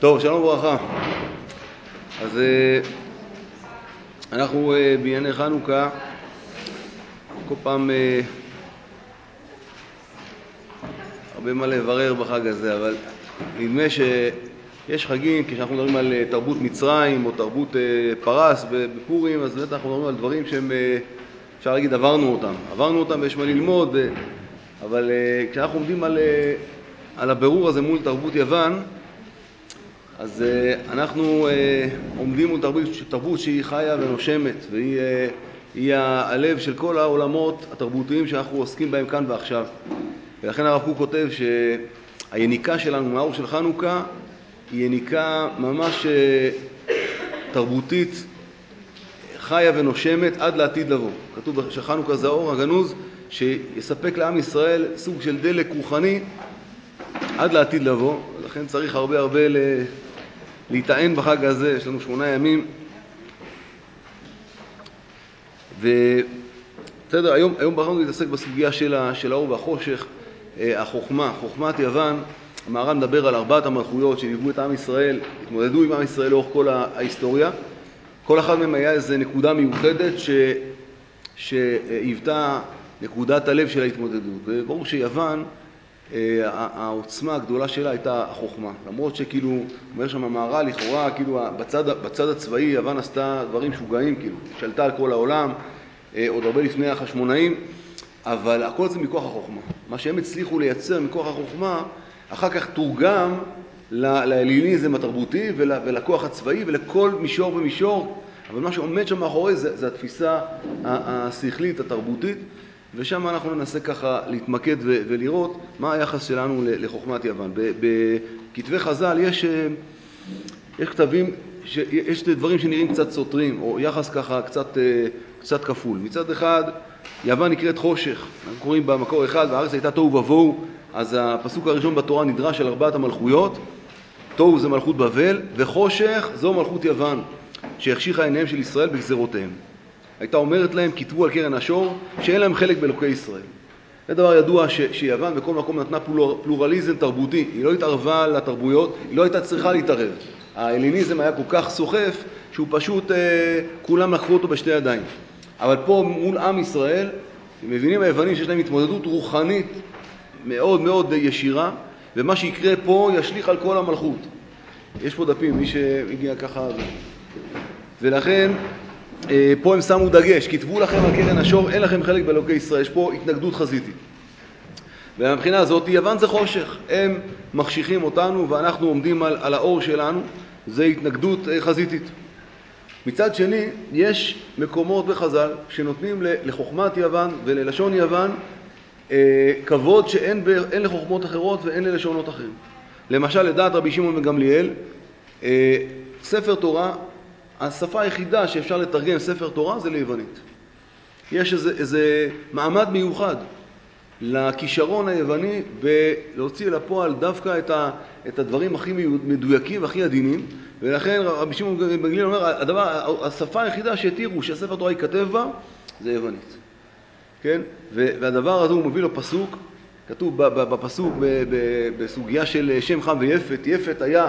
טוב, שלום וברכה. אז אנחנו בענייני חנוכה, כל פעם הרבה מה לברר בחג הזה, אבל נדמה שיש חגים, כשאנחנו מדברים על תרבות מצרים או תרבות פרס בפורים, אז באמת אנחנו מדברים על דברים שהם, אפשר להגיד, עברנו אותם ויש מה ללמוד, אבל כשאנחנו עומדים על הבירור הזה מול תרבות יוון, אז אנחנו עומדים מול תרבות שהיא חיה ונושמת, והיא הלב של כל העולמות התרבותיים שאנחנו עוסקים בהם כאן ועכשיו. ולכן הרב קוק כותב שהיניקה שלנו מהאור של חנוכה היא יניקה ממש תרבותית, חיה ונושמת עד לעתיד לבוא. כתוב שחנוכה זה האור הגנוז שיספק לעם ישראל סוג של דלק רוחני עד לעתיד לבוא. לכן צריך הרבה להתען בחג הזה. יש לנו 8 ימים. ובסדר, היום בחרנו להתעסק בסוגיה של האור והחושך, חוכמת יוון. המהר"ל מדבר על 4 המלכויות שליוו את עם ישראל, התמודדו עם עם ישראל לאורך כל ההיסטוריה. כל אחד מהם היה איזו נקודה מיוחדת שהיוותה נקודת הלב של ההתמודדות. וברור שיוון, העוצמה הגדולה שלה הייתה החוכמה. למרות שכאילו, אומר שם המהר"ל, לכאורה, כאילו בצד הצבאי יוון עשתה דברים שוגעים, כאילו, שלטה על כל העולם, עוד הרבה לפני החשמונאים, אבל הכל זה מכוח החוכמה. מה שהם הצליחו לייצר מכוח החוכמה, אחר כך תורגם להליניזם התרבותי ולכוח הצבאי ולכל מישור ומישור, אבל מה שעומד שם מאחורי זה התפיסה השכלית, התרבותית, ושם אנחנו ננסה ככה להתמקד ולראות מה היחס שלנו לחוכמת יוון. בכתבי חז"ל יש כתבים, יש דברים שנראים קצת סותרים, או יחס ככה קצת כפול. מצד אחד, יוון נקראת חושך. אנחנו קוראים במקור אחד, והארץ הייתה תוהו ובוהו, אז הפסוק הראשון בתורה נדרש על 4 המלכויות. תוהו זה מלכות בבל, וחושך זו מלכות יוון, שהחשיכה עיניהם של ישראל בגזרותיהם. הייתה אומרת להם, כתבו על קרן השור, שאין להם חלק באלוקי ישראל. זה דבר ידוע שיוון בכל מקום נתנה פלורליזם תרבותי. היא לא התערבה לתרבויות, היא לא הייתה צריכה להתערב. ההליניזם היה כל כך סוחף, שהוא פשוט, כולם לקחו אותו בשתי ידיים. אבל פה מול עם ישראל, מבינים היוונים שיש להם התמודדות רוחנית מאוד מאוד ישירה, ומה שיקרה פה ישליך על כל המלכות. יש פה דפים, מי שהגיע ככה. ולכן, פה הם שמו דגש, כתבו לכם על קרן השור, אין לכם חלק באלוקי ישראל. יש פה התנגדות חזיתית. ומבחינה הזאת, יוון זה חושך. הם מחשיכים אותנו ואנחנו עומדים על האור שלנו. זה התנגדות חזיתית. מצד שני, יש מקומות בחז"ל שנותנים לחוכמת יוון וללשון יוון כבוד שאין לחוכמות אחרות ואין ללשונות אחרים. למשל, לדעת רבי שמעון בן גמליאל, ספר תורה, השפה היחידה שאפשר לתרגם ספר תורה זה ליוונית. יש איזה מעמד מיוחד לכישרון היווני ולהוציא לפועל דווקא את הדברים הכי מדויקים והכי עדינים, ולכן רבי שמעון בן גמליאל אומר, השפה היחידה שהתירו שהספר תורה ייכתב בה זה יוונית. כן? והדבר הזה הוא מביא לו פסוק, כתוב בפסוק בסוגיה של שם חם ויפת. יפת היה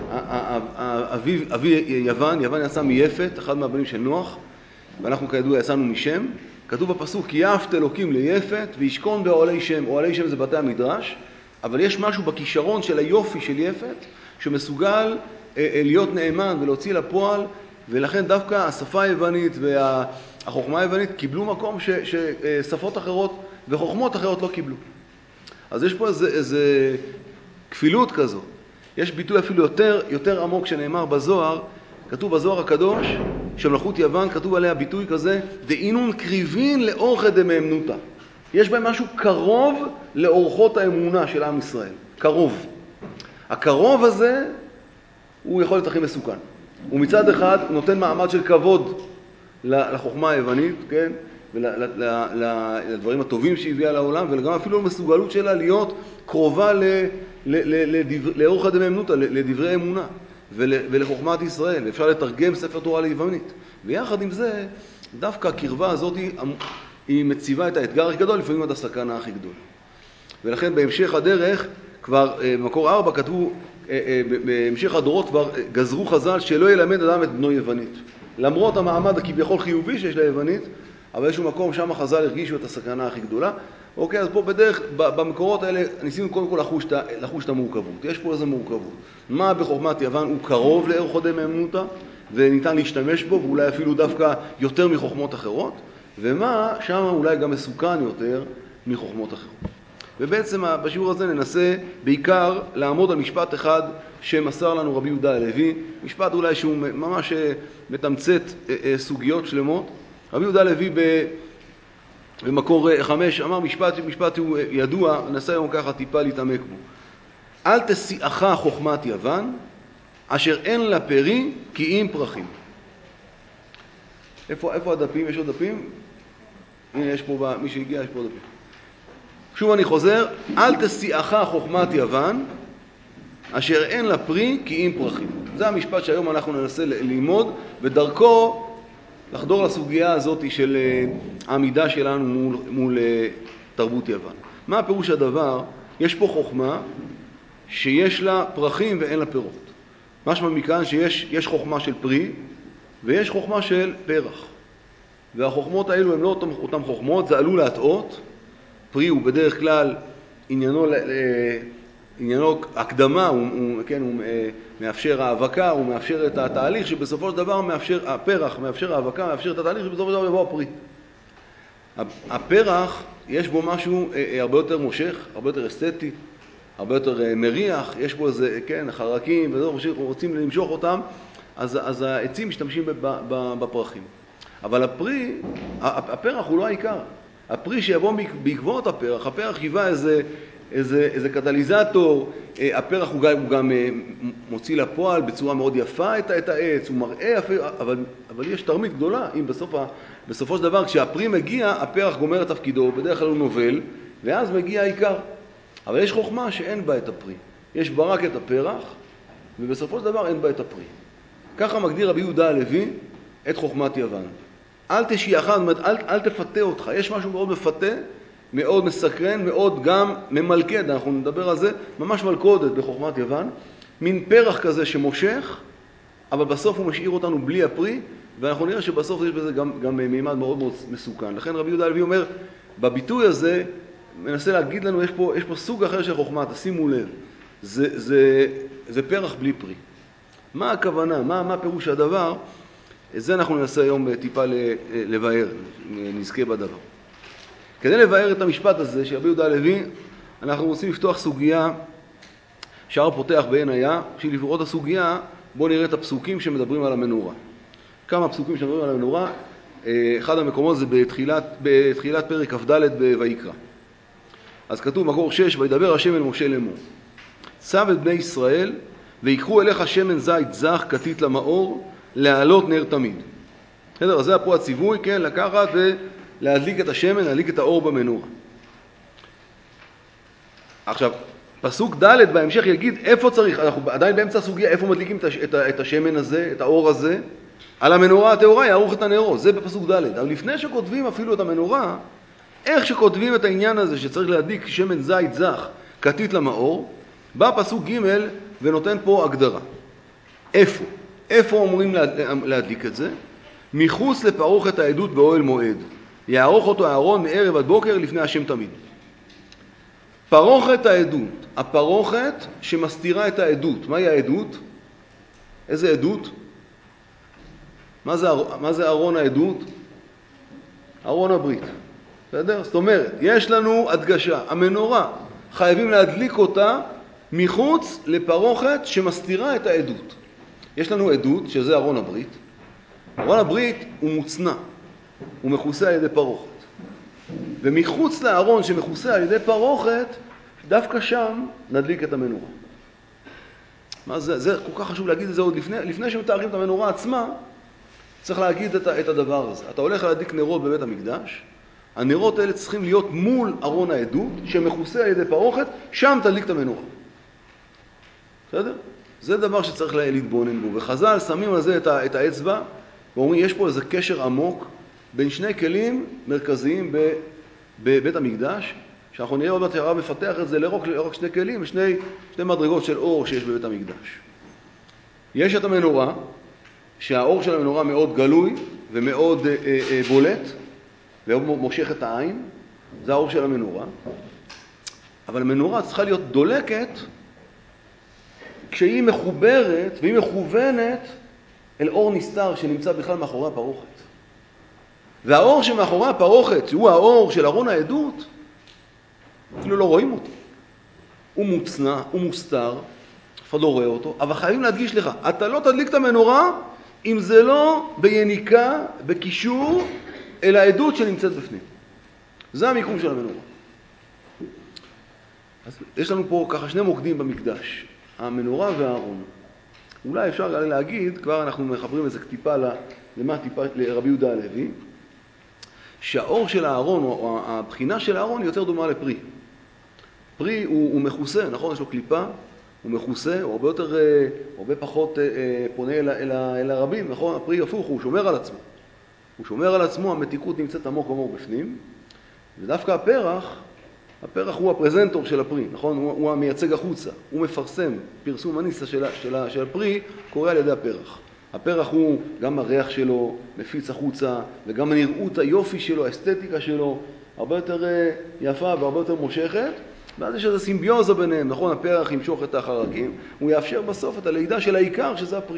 אבי יוון, יוון יצא מיפת, אחד מהבנים של נוח, ואנחנו כידוע יצאנו משם. כתוב בפסוק, כי יפת אלוקים ליפת וישכון באוהלי שם. אוהלי שם זה בתי המדרש, אבל יש משהו בכישרון של היופי של יפת שמסוגל להיות נאמן ולהוציא לפועל, ולכן דווקא השפה היוונית והחוכמה היוונית קיבלו מקום ששפות אחרות וחוכמות אחרות לא קיבלו. אז יש פה איזה כפילות כזו. יש ביטוי אפילו יותר עמוק שנאמר בזוהר, כתוב בזוהר הקדוש של מלכות יוון, כתוב עליה ביטוי כזה, דאינון קריבין לאורכא דמאמנותא. יש בהם משהו קרוב לאורחות האמונה של עם ישראל. קרוב. הקרוב הזה הוא יכול להיות הכי מסוכן. הוא מצד אחד נותן מעמד של כבוד לחוכמה היוונית, כן? ולדברים הטובים שהביאה לעולם, וגם אפילו מסוגלות שלה להיות קרובה לאורכא דמאמנותא, לדברי אמונה ולחוכמת ישראל. אפשר לתרגם ספר תורה ליוונית. ויחד עם זה, דווקא הקרבה הזאת היא מציבה את האתגר הכי גדול, לפעמים עד הסכנה הכי גדולה. ולכן בהמשך הדרך, כבר במקור 4 כתבו, בהמשך הדורות כבר גזרו חז"ל שלא ילמד אדם את בנו יוונית. למרות המעמד הכביכול חיובי שיש ליוונית, אבל איזשהו מקום שם חז"ל הרגישו את הסכנה הכי גדולה. אוקיי, אז פה בדרך, במקורות האלה ניסינו קודם כל לחוש את המורכבות. יש פה איזו מורכבות. מה בחוכמת יוון הוא קרוב לערך דמי אמנותא, וניתן להשתמש בו, ואולי אפילו דווקא יותר מחוכמות אחרות, ומה שם אולי גם מסוכן יותר מחוכמות אחרות. ובעצם בשיעור הזה ננסה בעיקר לעמוד על משפט אחד שמסר לנו רבי יהודה הלוי, משפט אולי שהוא ממש מתמצת סוגיות שלמות. רבי יהודה הלוי במקור 5 אמר משפט הוא ידוע, ננסה היום ככה טיפה להתעמק בו. אל תשיאך חוכמת יוון, אשר אין לה פרי כי אם פרחים. איפה הדפים? יש עוד דפים? הנה יש פה, מי שהגיע יש פה דפים. שוב אני חוזר, אל תשיאך חוכמת יוון, אשר אין לה פרי כי אם פרחים. זה המשפט שהיום אנחנו ננסה ללמוד, ודרכו לחדור לסוגיה הזאת של העמידה שלנו מול תרבות יוון. מה הפירוש הדבר? יש פה חוכמה שיש לה פרחים ואין לה פירות. משמע מכאן שיש חוכמה של פרי ויש חוכמה של פרח. והחוכמות האלו הן לא אותן חוכמות, זה עלול להטעות. פרי הוא בדרך כלל עניינו הקדמה, הוא מאפשר האבקה, הוא מאפשר את התהליך שבסופו של דבר הפרח מאפשר האבקה, מאפשר את התהליך שבסופו של דבר יבוא הפרי. הפרח יש בו משהו הרבה יותר מושך, הרבה יותר אסתטי, הרבה יותר מריח, יש בו איזה, חרקים וזהו, רוצים למשוך אותם, אז העצים משתמשים בפרחים. אבל הפרח הוא לא העיקר. הפרי שיבוא בעקבות הפרח היווה איזה קטליזטור, הפרח הוא גם מוציא לפועל בצורה מאוד יפה את העץ, הוא מראה אפילו, אבל יש תרמית גדולה, אם בסופו של דבר כשהפרי מגיע, הפרח גומר את תפקידו, בדרך כלל הוא נובל, ואז מגיע העיקר. אבל יש חוכמה שאין בה את הפרי, יש בה רק את הפרח, ובסופו של דבר אין בה את הפרי. ככה מגדיר רבי יהודה הלוי את חוכמת יוון. אל תשיאך, זאת אומרת, אל תפתה אותך. יש משהו מאוד מפתה, מאוד מסקרן, מאוד גם ממלכד, אנחנו נדבר על זה, ממש מלכודת בחוכמת יוון, מין פרח כזה שמושך, אבל בסוף הוא משאיר אותנו בלי הפרי, ואנחנו נראה שבסוף יש בזה גם מימד מאוד מאוד מסוכן. לכן רבי יהודה הלוי אומר, בביטוי הזה, מנסה להגיד לנו, יש פה סוג אחר של חוכמה, תשימו לב, זה פרח בלי פרי. מה הכוונה? מה פירוש הדבר? את זה אנחנו ננסה היום טיפה לבאר, נזכה בדבר. כדי לבאר את המשפט הזה של רבי יהודה הלוי, אנחנו רוצים לפתוח סוגיה שער פותח בעין היה. בשביל לראות את הסוגיה, בואו נראה את הפסוקים שמדברים על המנורה. כמה פסוקים שמדברים על המנורה, אחד המקומות זה בתחילת פרק כ"ד בויקרא. אז כתוב מקור 6, וידבר השם אל משה לאמור. צו את בני ישראל, ויקחו אליך שמן זית זך כתית למאור, להעלות נר תמיד. בסדר? אז זה פה הציווי, כן, לקחת ולהדליק את השמן, להדליק את האור במנורה. עכשיו, פסוק ד' בהמשך יגיד איפה צריך, אנחנו עדיין באמצע הסוגיה, איפה מדליקים את השמן הזה, את האור הזה, על המנורה הטהורה יערוך את הנרות, זה בפסוק ד'. אבל לפני שכותבים אפילו את המנורה, איך שכותבים את העניין הזה שצריך להדליק שמן זית זך כתית למאור, בא פסוק ג' ונותן פה הגדרה. איפה אומרים להדליק את זה? מחוץ לפרוכת העדות באוהל מועד. יערוך אותו אהרון מערב עד בוקר לפני השם תמיד. פרוכת העדות, הפרוכת שמסתירה את העדות. מהי העדות? איזה עדות? מה זה ארון העדות? ארון הברית. בסדר? זאת אומרת, יש לנו הדגשה, המנורה, חייבים להדליק אותה מחוץ לפרוכת שמסתירה את העדות. יש לנו עדות, שזה ארון הברית. ארון הברית הוא מוצנע, הוא מכוסה על ידי פרוכת. ומחוץ לארון שמכוסה על ידי פרוכת, דווקא שם נדליק את המנורה. מה זה כל כך חשוב להגיד את זה עוד לפני שמתארים את המנורה עצמה, צריך להגיד את הדבר הזה. אתה הולך להדליק נרות בבית המקדש, הנרות האלה צריכים להיות מול ארון העדות, שמכוסה על ידי פרוכת, שם תדליק את המנורה. בסדר? זה דבר שצריך להתבונן בו. וחז"ל שמים על זה את האצבע, ואומרים, יש פה איזה קשר עמוק בין שני כלים מרכזיים בבית המקדש, שאנחנו נראה עוד מעט הרב מפתח את זה לא רק שני כלים, ושני מדרגות של אור שיש בבית המקדש. יש את המנורה, שהאור של המנורה מאוד גלוי ומאוד בולט, ומושך את העין, זה האור של המנורה. אבל המנורה צריכה להיות דולקת כשהיא מחוברת והיא מכוונת אל אור נסתר שנמצא בכלל מאחורי הפרוכת. והאור שמאחורי הפרוכת, שהוא האור של ארון העדות, אפילו לא רואים אותו. הוא מוצנע, הוא מוסתר, אף אחד לא רואה אותו, אבל חייבים להדגיש לך, אתה לא תדליק את המנורה אם זה לא ביניקה, בקישור, אל העדות שנמצאת בפנים. זה המיקום של המנורה. אז יש לנו פה ככה שני מוקדים במקדש, המנורה והארון. אולי אפשר להגיד, כבר אנחנו מחברים איזה טיפה לרבי יהודה הלוי, שהאור של הארון, או הבחינה של הארון, היא יותר דומה לפרי. פרי הוא מכוסה, נכון? יש לו קליפה, הוא מכוסה, הוא הרבה פחות פונה אל הרבים, נכון? הפרי הפוך, הוא שומר על עצמו. הוא שומר על עצמו, המתיקות נמצאת עמוק בפנים, ודווקא הפרח הוא הפרזנטור של הפרי, נכון? הוא המייצג החוצה, הוא מפרסם, פרסום הניסה של הפרי קורה על ידי הפרח. הפרח הוא גם הריח שלו מפיץ החוצה, וגם הנראות היופי שלו, האסתטיקה שלו, הרבה יותר יפה והרבה יותר מושכת, ואז יש איזו סימביוזה ביניהם, נכון? הפרח ימשוך את החרקים, הוא יאפשר בסוף את הלידה של העיקר, שזה הפרי.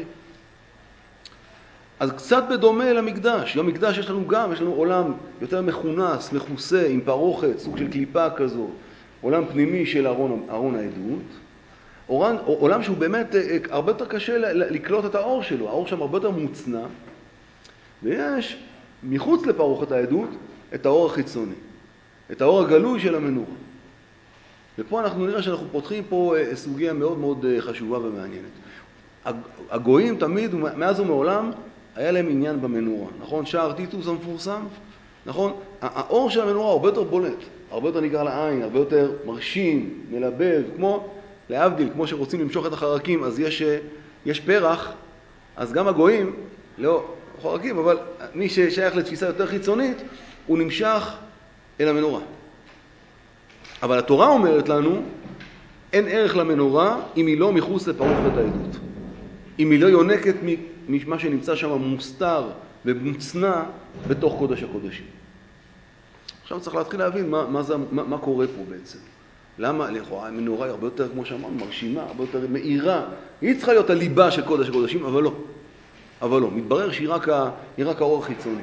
אז קצת בדומה למקדש. במקדש יש לנו עולם יותר מכונס, מכוסה, עם פרוכת, סוג של קליפה כזו, עולם פנימי של ארון העדות, עולם שהוא באמת הרבה יותר קשה לקלוט את האור שלו, האור שם הרבה יותר מוצנע, ויש מחוץ לפרוכת העדות את האור החיצוני, את האור הגלוי של המנורה. ופה אנחנו נראה שאנחנו פותחים פה סוגיה מאוד מאוד חשובה ומעניינת. הגויים תמיד, מאז ומעולם, היה להם עניין במנורה, נכון? שער טיטוס המפורסם, נכון? האור של המנורה הרבה יותר בולט, הרבה יותר ניגר לעין, הרבה יותר מרשים, מלבב, כמו להבדיל, כמו שרוצים למשוך את החרקים, אז יש פרח, אז גם הגויים, לא חרקים, אבל מי ששייך לתפיסה יותר חיצונית, הוא נמשך אל המנורה. אבל התורה אומרת לנו, אין ערך למנורה אם היא לא מחוץ לפרוכת העדות. אם היא לא יונקת ממה שנמצא שם מוסתר ומוצנע בתוך קודש הקודשים. עכשיו צריך להתחיל להבין מה קורה פה בעצם. למה? לכאורה המנורה היא הרבה יותר, כמו שאמרנו, מרשימה, הרבה יותר מאירה. היא צריכה להיות הליבה של קודש הקודשים, אבל לא. אבל לא. מתברר שהיא רק האור החיצוני.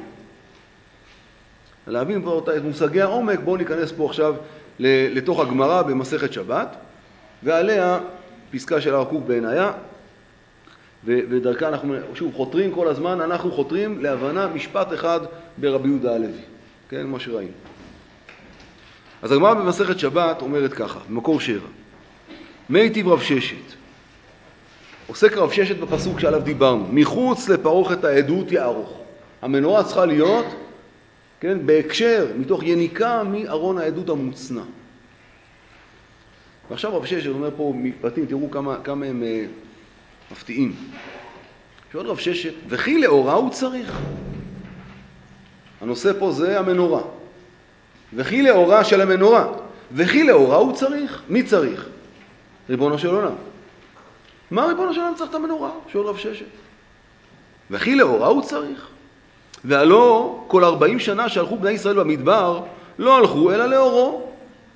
להבין פה את מושגי העומק, בואו ניכנס פה עכשיו לתוך הגמרא במסכת שבת, ועליה פסקה של הרב קוק בעינייה, ודרכה אנחנו שוב חותרים כל הזמן, אנחנו חותרים להבנה משפט אחד ברבי יהודה הלוי, כן, מה שראינו. אז הגמרא במסכת שבת אומרת ככה, במקור 7, מיטיב רב ששת, עוסק רב ששת בפסוק שעליו דיברנו, מחוץ לפרוכת העדות יערוך. המנורה צריכה להיות, כן, בהקשר, מתוך יניקה מארון העדות המוצנע. ועכשיו רב ששת אומר פה משפטים, תראו כמה הם מפתיעים. שואל רב ששת, וכי לאורה הוא צריך? הנושא פה זה המנורה. וכי לאורה של המנורה. וכי לאורה הוא צריך? מי צריך? ריבונו של עולם. מה ריבונו של עולם צריך את המנורה? שואל רב ששת. וכי לאורה הוא צריך? והלא כל 40 שנה שהלכו בני ישראל במדבר, לא הלכו אלא לאורו.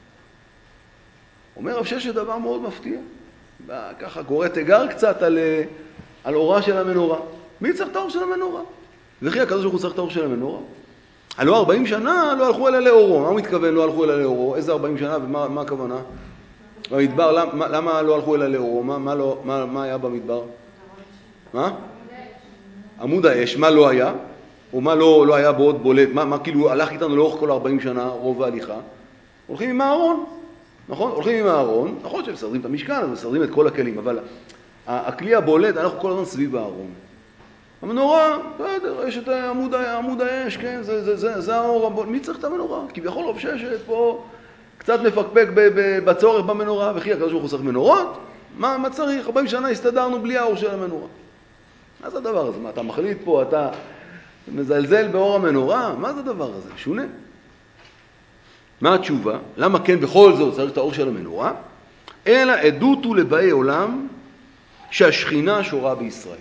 אומר רב ששת דבר מאוד מפתיע. ככה קורא תיגר קצת על אורה של המנורה. מי צריך את האור של המנורה? וכי הקדוש ברוך הוא צריך את האור של המנורה? הלא 40 שנה לא הלכו אלא לאורו. מה הוא מתכוון לא הלכו אלא לאורו? איזה 40 שנה ומה הכוונה? במדבר, למה לא הלכו אלא לאורו? מה היה במדבר? מה? עמוד האש, מה לא היה? או מה לא היה בעוד בולט? מה כאילו הלך איתנו לאורך כל 40 שנה, רוב ההליכה? הולכים עם הארון. נכון? הולכים עם הארון, נכון שמסדרים את המשכן, אז מסדרים את כל הכלים, אבל הכלי הבולט, אנחנו כל הזמן סביב הארון. המנורה, בסדר, יש את עמוד האש, כן, זה האור הבולט. מי צריך את המנורה? כביכול רב ששת פה קצת מפקפק בצורך במנורה, וכי הקדוש ברוך הוא צריך מנורות? מה צריך? 40 שנה הסתדרנו בלי האור של המנורה. מה זה הדבר הזה? מה אתה מחליט פה, אתה מזלזל באור המנורה? מה זה הדבר הזה? שונה. מה התשובה? למה כן בכל זאת צריך את האור של המנורה? אלא עדות הוא לבאי עולם שהשכינה שורה בישראל.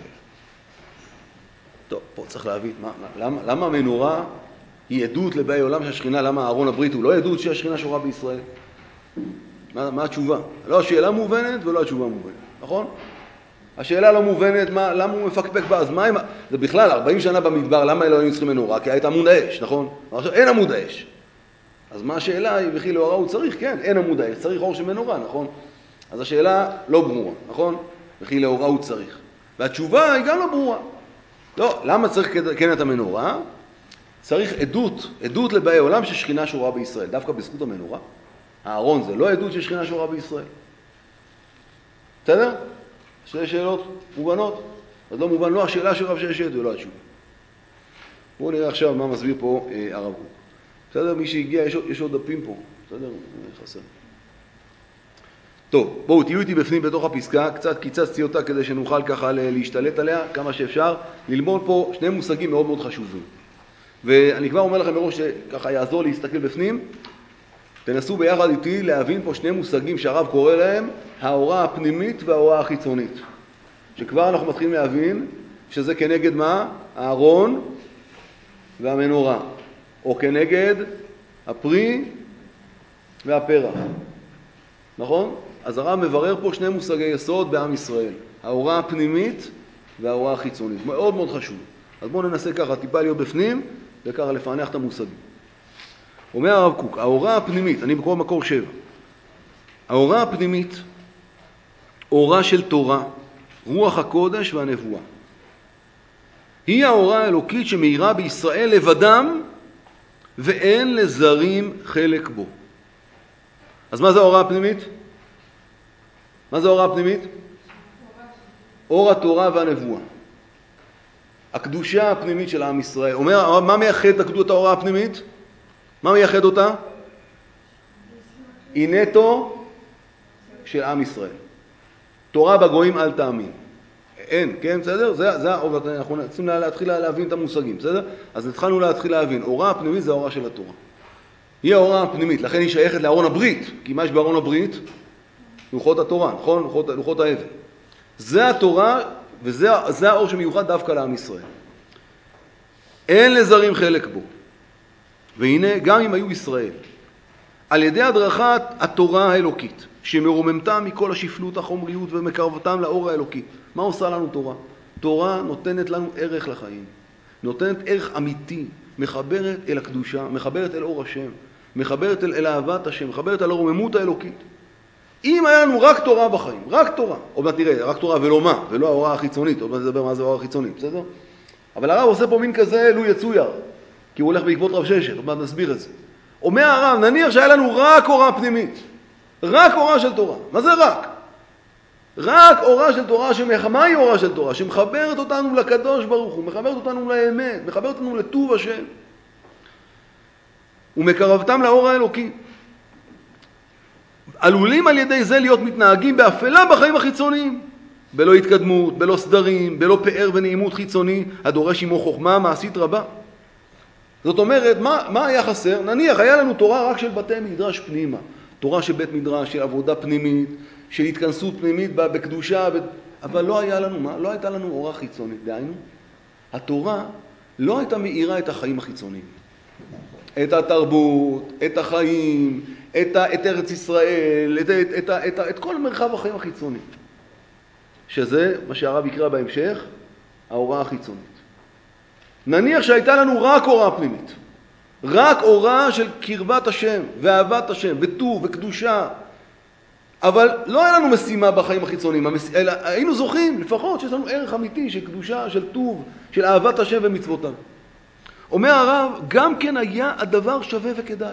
טוב, פה צריך להבין, למה המנורה היא עדות לבאי עולם שהשכינה, למה ארון הברית הוא לא עדות שהשכינה שורה בישראל? מה התשובה? לא השאלה מובנת ולא התשובה מובנת, נכון? השאלה לא מובנת, למה הוא מפקפק בה? אז מה אם... זה בכלל, 40 שנה במדבר, למה אלוהים צריכים מנורה? כי היית עמוד האש, נכון? עכשיו אין עמוד האש. אז מה השאלה היא, וכי לאורה הוא צריך? כן, אין עמוד האש, צריך אור של מנורה, נכון? אז השאלה לא ברורה, נכון? וכי לאורה הוא צריך. והתשובה היא גם לא ברורה. לא, למה צריך כן את המנורה? צריך עדות לבאי עולם ששכינה שורה בישראל, דווקא בזכות המנורה. הארון זה לא עדות ששכינה שורה בישראל. בסדר? שתי שאלות מובנות. אז לא מובן, לא השאלה של רב ששת ולא התשובה. בואו נראה עכשיו מה מסביר פה הרב קוק. בסדר? מי שהגיע, יש עוד דפים פה. בסדר? חסר. טוב, בואו תהיו איתי בפנים בתוך הפסקה, קצת קיצצתי אותה כדי שנוכל ככה להשתלט עליה כמה שאפשר, ללמוד פה שני מושגים מאוד מאוד חשובים. ואני כבר אומר לכם מראש שככה יעזור להסתכל בפנים, תנסו ביחד איתי להבין פה שני מושגים שהרב קורא להם, האורה הפנימית והאורה החיצונית. שכבר אנחנו מתחילים להבין שזה כנגד מה? הארון והמנורה, או כנגד הפרי והפרח. נכון? אז הרב מברר פה שני מושגי יסוד בעם ישראל, האורה הפנימית והאורה החיצונית. מאוד מאוד חשוב. אז בואו ננסה ככה טיפה להיות בפנים וככה לפענח את המושגים. אומר הרב קוק, האורה הפנימית, אני בכל מקור 7. האורה הפנימית, אורה של תורה, רוח הקודש והנבואה. היא האורה האלוקית שמאירה בישראל לבדם ואין לזרים חלק בו. אז מה זה האורה הפנימית? מה זה האורה הפנימית? אור התורה והנבואה. הקדושה הפנימית של עם ישראל. אומר, מה מייחד את האורה הפנימית? מה מייחד אותה? היא נטו של עם ישראל. תורה בגויים אל תאמין. אין, כן, בסדר? זה האור, אנחנו צריכים להתחיל להבין את המושגים, בסדר? אז התחלנו להתחיל להבין. אורה הפנימית זה האורה של התורה. היא האורה הפנימית, לכן היא שייכת לארון הברית. כי מה יש בארון הברית? לוחות התורה, נכון? לוחות האבן. זה התורה, וזה האור שמיוחד דווקא לעם ישראל. אין לזרים חלק בו. והנה, גם אם היו ישראל, על ידי הדרכת התורה האלוקית, שמרוממתם מכל השפלות, החומריות, ומקרבתם לאור האלוקי. מה עושה לנו תורה? תורה נותנת לנו ערך לחיים. נותנת ערך אמיתי, מחברת אל הקדושה, מחברת אל אור השם, מחברת אל אהבת השם, מחברת אל הרוממות האלוקית. אם היה לנו רק תורה בחיים, רק תורה, עוד מעט נראה, רק תורה ולא מה, ולא ההוראה החיצונית, עוד מעט נדבר מה זה ההוראה החיצונית, בסדר? אבל הרב עושה פה מין כזה לו יצויר, כי הוא הולך בעקבות רב ששת, עוד מעט נסביר את זה. אומר הרב, נניח שהיה לנו רק הוראה פנימית, רק הוראה של תורה. מה זה רק? רק הוראה של תורה, מה היא הוראה של תורה? שמחברת אותנו לקדוש ברוך הוא, מחברת אותנו לאמת, מחברת אותנו לטוב השם. ומקרבתם לאור האלוקי. עלולים על ידי זה להיות מתנהגים באפלה בחיים החיצוניים. בלא התקדמות, בלא סדרים, בלא פאר ונעימות חיצוני, הדורש עמו חוכמה מעשית רבה. זאת אומרת, מה היה חסר? נניח, היה לנו תורה רק של בתי מדרש פנימה. תורה של בית מדרש, של עבודה פנימית, של התכנסות פנימית בקדושה, אבל לא היה לנו מה? לא הייתה לנו אורה חיצונית. דהיינו, התורה לא הייתה מאירה את החיים החיצוניים. את התרבות, את החיים, את ארץ ישראל, את כל מרחב החיים החיצוני. שזה מה שהרב יקרא בהמשך, האורה החיצונית. נניח שהייתה לנו רק אורה פנימית. רק אורה של קרבת השם ואהבת השם וטוב וקדושה. אבל לא היה לנו משימה בחיים החיצוניים, אלא היינו זוכים לפחות שיש לנו ערך אמיתי של קדושה, של טוב, של אהבת השם ומצוותיו. אומר הרב, גם כן היה הדבר שווה וכדאי.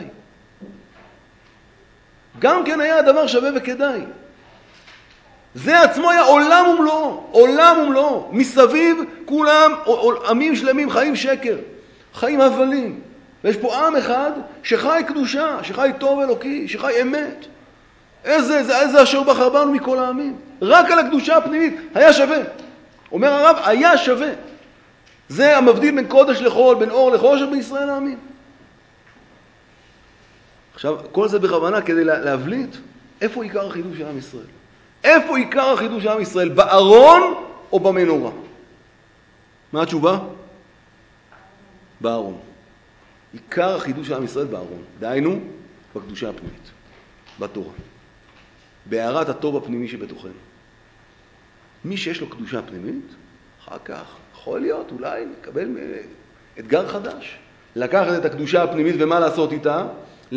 גם כן היה הדבר שווה וכדאי. זה עצמו היה עולם ומלואו, עולם ומלואו. מסביב כולם עמים שלמים חיים שקר, חיים הבלים. ויש פה עם אחד שחי קדושה, שחי טוב אלוקי, שחי אמת. איזה אשר בחר בנו מכל העמים. רק על הקדושה הפנימית היה שווה. אומר הרב, היה שווה. זה המבדיל בין קודש לחול, בין אור לחושך בישראל העמים. עכשיו, כל זה בכוונה כדי להבליט איפה עיקר החידוש של עם ישראל. איפה עיקר החידוש של עם ישראל? בארון או במנורה? מה התשובה? בארון. עיקר החידוש של עם ישראל בארון. דהיינו, בקדושה הפנימית, בתורה. בהארת הטוב הפנימי שבתוכנו. מי שיש לו קדושה פנימית, אחר כך יכול להיות, אולי נקבל אתגר חדש. לקחת את הקדושה הפנימית ומה לעשות איתה?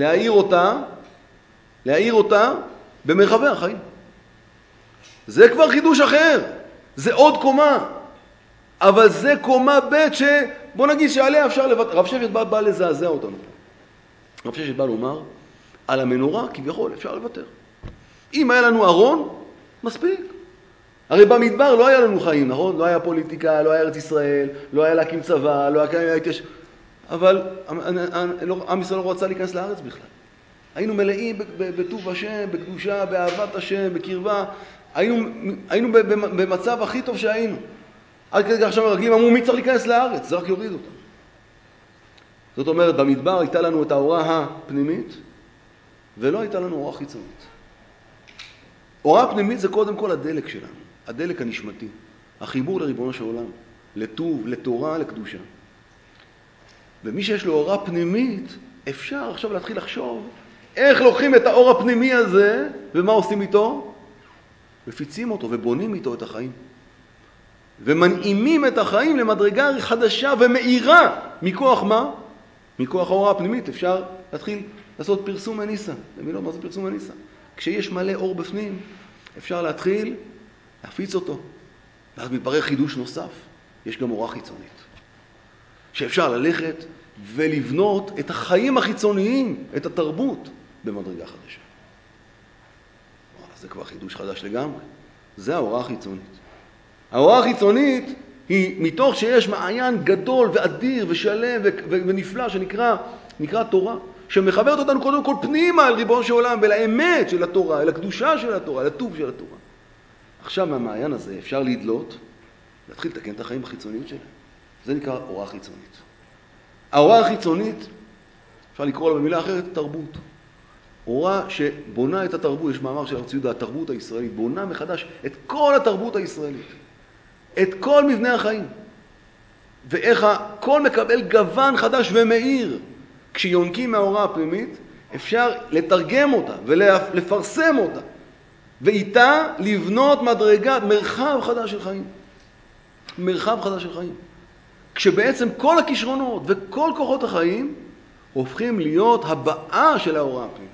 להאיר אותה במרחבי החיים. זה כבר חידוש אחר. זה עוד קומה. אבל זה קומה ב' שבוא נגיד שעליה אפשר לוותר. רב שפט בא לזעזע אותנו. רב שפט בא לומר, על המנורה כביכול אפשר לוותר. אם היה לנו ארון, מספיק. הרי במדבר לא היה לנו חיים, נכון? לא היה פוליטיקה, לא היה ארץ ישראל, לא היה להקים צבא, לא היה להתיישב. אבל עם ישראל לא רצה להיכנס לארץ בכלל. היינו מלאים בטוב השם, בקדושה, באהבת השם, בקרבה. היינו במצב הכי טוב שהיינו. עד כדי כך שהמרגלים אמרו, מי צריך להיכנס לארץ? זה רק יוריד אותם. זאת אומרת, במדבר הייתה לנו את האורה הפנימית, ולא הייתה לנו אורה חיצונית. אורה פנימית זה קודם כל הדלק שלנו, הדלק הנשמתי, החיבור לריבונו של עולם, לטוב, לתורה, לקדושה. ומי שיש לו אורה פנימית, אפשר עכשיו להתחיל לחשוב איך לוקחים את האור הפנימי הזה, ומה עושים איתו? מפיצים אותו ובונים איתו את החיים. ומנעימים את החיים למדרגה חדשה ומאירה. מכוח מה? מכוח האורה הפנימית. אפשר להתחיל לעשות פרסום מניסה. למי לא, מה זה פרסום מניסה? כשיש מלא אור בפנים, אפשר להתחיל להפיץ אותו. ואז מתברר חידוש נוסף. יש גם אורה חיצונית. שאפשר ללכת ולבנות את החיים החיצוניים, את התרבות, במדרגה חדשה. זה כבר חידוש חדש לגמרי. זה האורה החיצונית. האורה החיצונית היא מתוך שיש מעיין גדול ואדיר ושלם ונפלא שנקרא תורה, שמחברת אותנו קודם כל פנימה אל ריבונו של עולם ולאמת של התורה, אל הקדושה של התורה, אל הטוב של התורה. עכשיו מהמעיין הזה אפשר לדלות, להתחיל לתקן את החיים החיצוניים שלהם. זה נקרא אורה חיצונית. האורה החיצונית, אפשר לקרוא לה במילה אחרת, תרבות. אורה שבונה את התרבות, יש מאמר של הרב צבי יהודה, התרבות הישראלית, בונה מחדש את כל התרבות הישראלית, את כל מבנה החיים. ואיך הכל מקבל גוון חדש ומאיר. כשיונקים מהאורה הפנימית, אפשר לתרגם אותה ולפרסם אותה. ואיתה לבנות מדרגת, מרחב חדש של חיים. מרחב חדש של חיים. כשבעצם כל הכישרונות וכל כוחות החיים הופכים להיות הבאה של האורה הפנימית.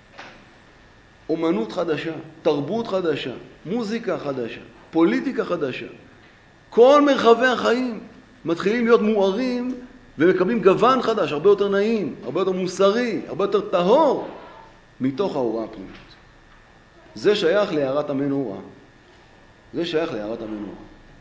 אומנות חדשה, תרבות חדשה, מוזיקה חדשה, פוליטיקה חדשה. כל מרחבי החיים מתחילים להיות מוארים ומקבלים גוון חדש, הרבה יותר נעים, הרבה יותר מוסרי, הרבה יותר טהור, מתוך האורה הפנימית. זה שייך להארת המנורה. זה שייך להארת המנורה.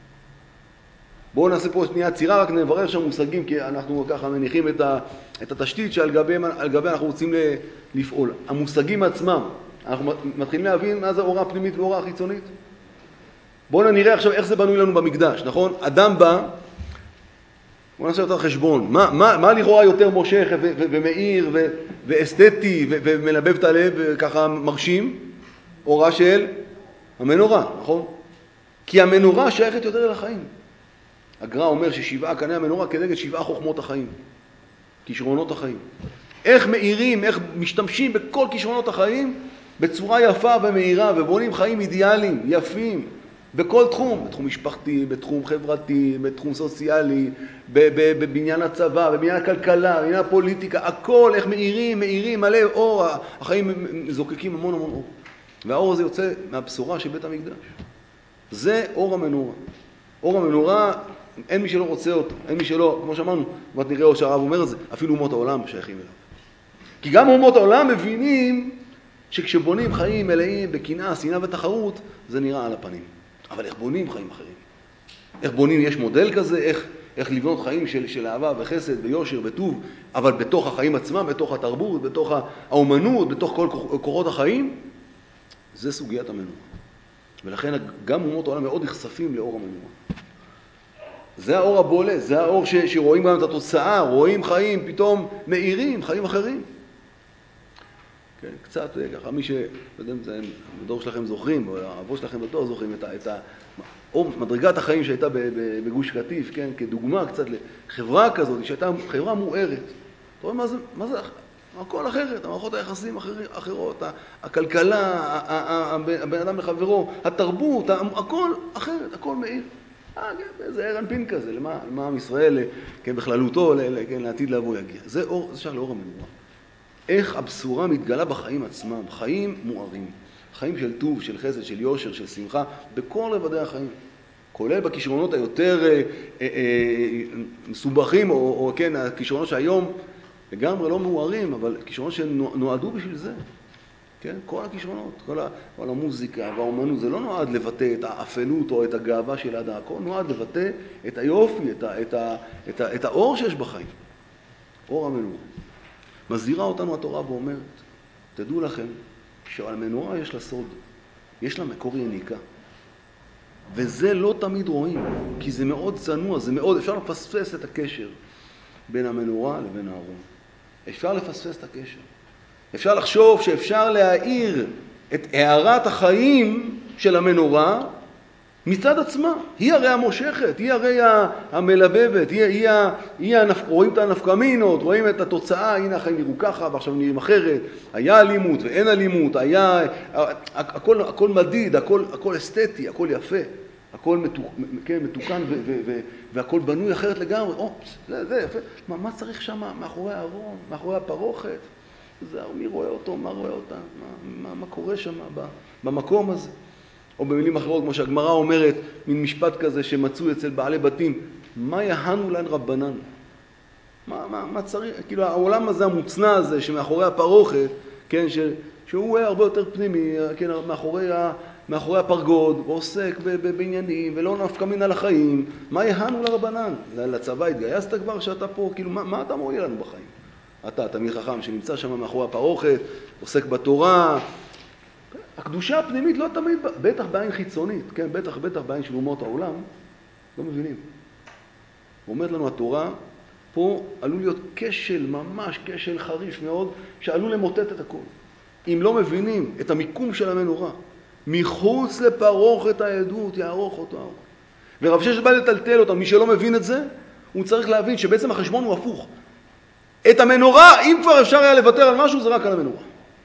בואו נעשה פה שנייה צירה, רק נברר שם מושגים, כי אנחנו ככה מניחים את התשתית שעל גבי אנחנו רוצים לפעול. המושגים עצמם, אנחנו מתחילים להבין מה זה אורה פנימית ואורה חיצונית. בואו נראה עכשיו איך זה בנוי לנו במקדש, נכון? אדם בא, בואו נעשה יותר חשבון, מה לכאורה יותר מושך ומאיר ואסתטי ומלבב את הלב וככה מרשים? אורה של המנורה, נכון? כי המנורה שייכת יותר אל החיים. הגר"א אומר ששבעה קני המנורה כנגד 7 חוכמות החיים, כישרונות החיים. איך מאירים, איך משתמשים בכל כישרונות החיים בצורה יפה ומאירה, ובונים חיים אידיאליים, יפים, בכל תחום, בתחום משפחתי, בתחום חברתי, בתחום סוציאלי, בבניין הצבא, בבניין הכלכלה, בבניין הפוליטיקה, הכל, איך מאירים, מלא אור, החיים זוקקים המון אור. והאור הזה יוצא מהבשורה של בית המקדש. זה אור המנורה. אור המנורה, אין מי שלא רוצה אותו, אין מי שלא, כמו שאמרנו, ואת נראה שהרב אומר את זה, אפילו אומות העולם שייכים אליו. כי גם אומות העולם מבינים שכשבונים חיים מלאים בקנאה, שנאה ותחרות, זה נראה על הפנים. אבל איך בונים חיים אחרים? איך בונים, יש מודל כזה, איך לבנות חיים של אהבה וחסד ויושר וטוב, אבל בתוך החיים עצמם, בתוך התרבות, בתוך האומנות, בתוך כל כוחות החיים, זה סוגיית המנורה. ולכן גם אומות העולם מאוד נחשפים לאור המנורה. זה האור הבולט, זה האור שרואים גם את התוצאה, רואים חיים פתאום מאירים, חיים אחרים. כן, קצת ככה, מי בדור שלכם זוכרים, או האבות שלכם בדור זוכרים או מדרגת החיים שהייתה בגוש קטיף, כן, כדוגמה קצת לחברה כזאת, שהייתה חברה מוארת. אתה רואה מה זה? הכל אחרת, המערכות היחסים אחרות, הכלכלה, הבן אדם לחברו, התרבות, הכל אחרת, הכל מאיר. כן, זה ערן פין כזה, למה עם ישראל, כן, בכללותו, כן, לעתיד לבוא יגיע. זה שייך לאור המנורה. איך הבשורה מתגלה בחיים עצמם, חיים מוארים, חיים של טוב, של חסד, של יושר, של שמחה, בכל רבדי החיים. כולל בכישרונות היותר מסובכים, או כן, הכישרונות שהיום לגמרי לא מוארים, אבל כישרונות שנועדו בשביל זה. כן? כל הכישרונות, כל המוזיקה והאומנות, זה לא נועד לבטא את האפלות או את הגאווה של האדם, הכל נועד לבטא את היופי, את האור שיש בחיים. אור המנורה. מזהירה אותנו התורה ואומרת, תדעו לכם שעל המנורה יש לה סוד, יש לה מקור יניקה. וזה לא תמיד רואים, כי זה מאוד צנוע, זה מאוד, אפשר לפספס את הקשר בין המנורה לבין הארון. אפשר לפספס את הקשר. אפשר לחשוב שאפשר להאיר את הערת החיים של המנורה מצד עצמה. היא הרי המושכת, היא הרי המלבבת, רואים את הנפקמינות, רואים את התוצאה, הנה החיים נראו ככה ועכשיו נראים אחרת, היה אלימות ואין אלימות, הכל מדיד, הכל אסתטי, הכל יפה, הכל מתוקן והכל בנוי אחרת לגמרי. זה יפה. מה צריך שם מאחורי הארון, מאחורי הפרוכת? מי רואה אותו, מה רואה אותה, מה קורה שם במקום הזה? או במילים אחרות, כמו שהגמרא אומרת, מין משפט כזה שמצאו אצל בעלי בתים, מה יהנו לן רבנן? מה צריך? כאילו העולם הזה המוצנע הזה שמאחורי הפרוכת, כן, שהוא הרבה יותר פנימי, כן, מאחורי הפרגוד, ועוסק בעניינים, ולא נפקא מינה לחיים, מה יהנו לרבנן? לצבא התגייסת כבר שאתה פה, כאילו מה אתה מועיל לנו בחיים? אתה תלמיד חכם שנמצא שם מאחורי הפרוכת, עוסק בתורה. הקדושה הפנימית לא תמיד, בטח בעין חיצונית, כן, בטח בעין של אומות העולם, לא מבינים. אומרת לנו התורה, פה עלול להיות כשל, ממש כשל חריף מאוד, שעלול למוטט את הכל. אם לא מבינים את המיקום של המנורה, מחוץ לפרוכת העדות יערוך אותו. ורב ששת בא לטלטל אותם, מי שלא מבין את זה, הוא צריך להבין שבעצם החשבון הוא הפוך. את המנורה, אם כבר אפשר היה לוותר על משהו, זה רק על המנורה.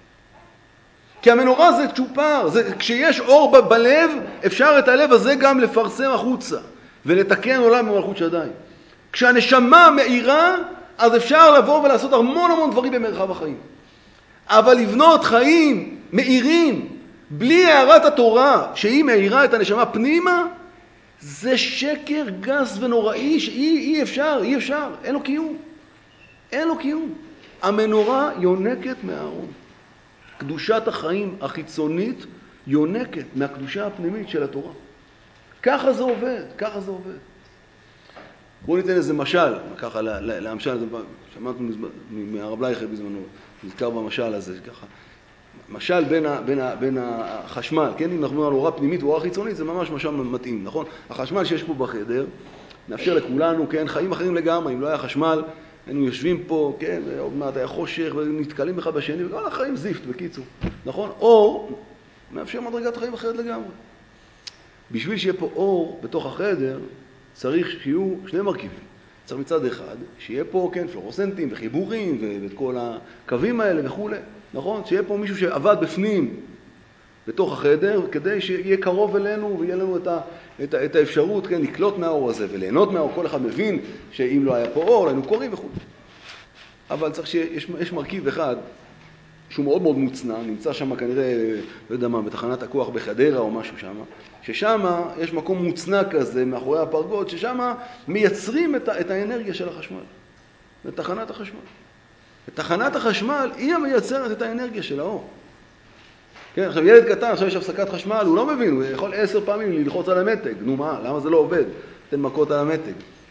כי המנורה זה צ'ופר, כשיש אור בלב, אפשר את הלב הזה גם לפרסם החוצה, ולתקן עולם במלכות שדיים. כשהנשמה מאירה, אז אפשר לבוא ולעשות המון דברים במרחב החיים. אבל לבנות חיים מאירים, בלי הערת התורה, שהיא מאירה את הנשמה פנימה, זה שקר גס ונוראי, שאי אפשר, אין לו קיום. אין לו קיום. המנורה יונקת מהארון. קדושת החיים החיצונית יונקת מהקדושה הפנימית של התורה. ככה זה עובד. בואו ניתן איזה משל, ככה להמשל, שמענו מהרב לייכל בזמנו, נזכר במשל הזה, ככה. משל בין החשמל, כן? אם אנחנו מדברים על אורה פנימית ואורה חיצונית, זה ממש משל מתאים, נכון? החשמל שיש פה בחדר, נאפשר לכולנו, כן? חיים אחרים לגמרי, אם לא היה חשמל, היינו יושבים פה, כן? עוד מעט היה חושך, ונתקלים אחד בשני, וכל החיים זיפט, בקיצור, נכון? אור מאפשר מדרגת חיים אחרת לגמרי. בשביל שיהיה פה אור בתוך החדר, צריך שיהיו שני מרכיבים. צריך מצד אחד, שיהיה פה, כן, פלורוסנטים וחיבורים ואת כל הקווים האלה וכו'. נכון? שיהיה פה מישהו שעבד בפנים, בתוך החדר, כדי שיהיה קרוב אלינו ויהיה לנו את האפשרות, כן, לקלוט מהאור הזה וליהנות מהאור. כל אחד מבין שאם לא היה פה אור, היינו קוראים וכו'. אבל צריך שיש מרכיב אחד, שהוא מאוד מוצנע, נמצא שם כנראה, לא יודע מה, בתחנת הכוח בחדרה או משהו שם, ששם יש מקום מוצנע כזה מאחורי הפרגוד, ששם מייצרים את האנרגיה של החשמל, בתחנת החשמל. בתחנת החשמל היא המייצרת את האנרגיה של האור. כן, עכשיו ילד קטן, עכשיו יש הפסקת חשמל, הוא לא מבין, הוא יכול 10 פעמים ללחוץ על המתג. נו מה, למה זה לא עובד? תן מכות על המתג.